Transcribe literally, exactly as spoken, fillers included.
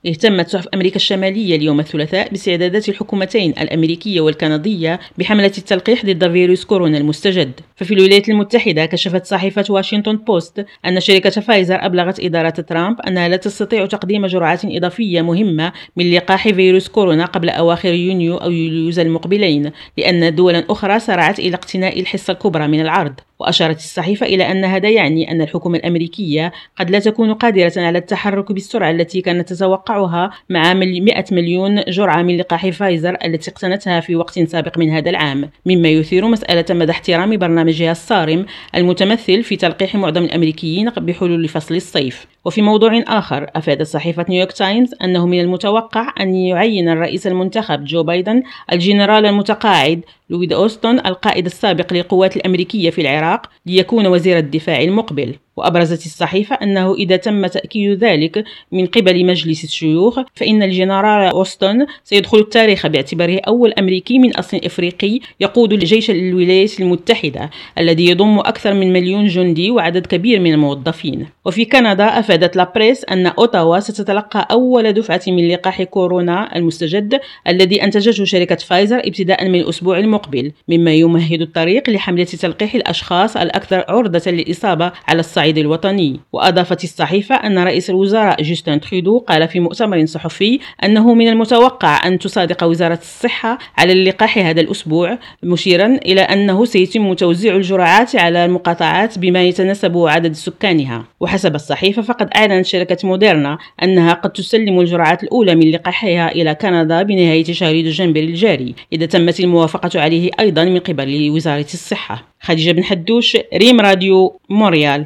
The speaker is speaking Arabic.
اهتمت صحف أمريكا الشمالية اليوم الثلاثاء باستعدادات الحكومتين الأمريكية والكندية بحملة التلقيح ضد فيروس كورونا المستجد. ففي الولايات المتحدة كشفت صحيفة واشنطن بوست أن شركة فايزر أبلغت إدارة ترامب أنها لا تستطيع تقديم جرعات إضافية مهمة من لقاح فيروس كورونا قبل أواخر يونيو أو يوليوز المقبلين، لأن دولا أخرى سارعت إلى اقتناء الحصة الكبرى من العرض. وأشارت الصحيفة إلى أن هذا يعني أن الحكومة الأمريكية قد لا تكون قادرة على التحرك بالسرعة التي كانت تتوقعها مع مئة مليون جرعة من لقاح فايزر التي اقتنتها في وقت سابق من هذا العام، مما يثير مسألة مدى احترام برنامجها الصارم المتمثل في تلقيح معظم الأمريكيين بحلول فصل الصيف. وفي موضوع آخر، أفادت صحيفة نيويورك تايمز أنه من المتوقع أن يعين الرئيس المنتخب جو بايدن الجنرال المتقاعد لويد أوستون القائد السابق للقوات الأمريكية في العراق ليكون وزير الدفاع المقبل. وأبرزت الصحيفة أنه إذا تم تأكيد ذلك من قبل مجلس الشيوخ فإن الجنرال أوستون سيدخل التاريخ باعتباره أول أمريكي من أصل إفريقي يقود الجيش الولايات المتحدة الذي يضم أكثر من مليون جندي وعدد كبير من الموظفين. وفي كندا أفادت لابريس أن أوتاوا ستتلقى أول دفعة من لقاح كورونا المستجد الذي أنتجته شركة فايزر ابتداء من الأسبوع المقبل، مما يمهد الطريق لحملة تلقيح الأشخاص الأكثر عرضة للإصابة على الصعيد الوطني. وأضافت الصحيفة أن رئيس الوزراء جوستن ترودو قال في مؤتمر صحفي أنه من المتوقع أن تصادق وزارة الصحة على اللقاح هذا الأسبوع، مشيرا إلى أنه سيتم توزيع الجرعات على المقاطعات بما يتناسب عدد سكانها. وحسب الصحيفة فقد أعلنت شركة موديرنا أنها قد تسلم الجرعات الأولى من لقاحها إلى كندا بنهاية شهر دجنبر الجاري إذا تمت الموافقة عليه أيضا من قبل وزارة الصحة. خديجة بن حدوش، ريم راديو، مونريال.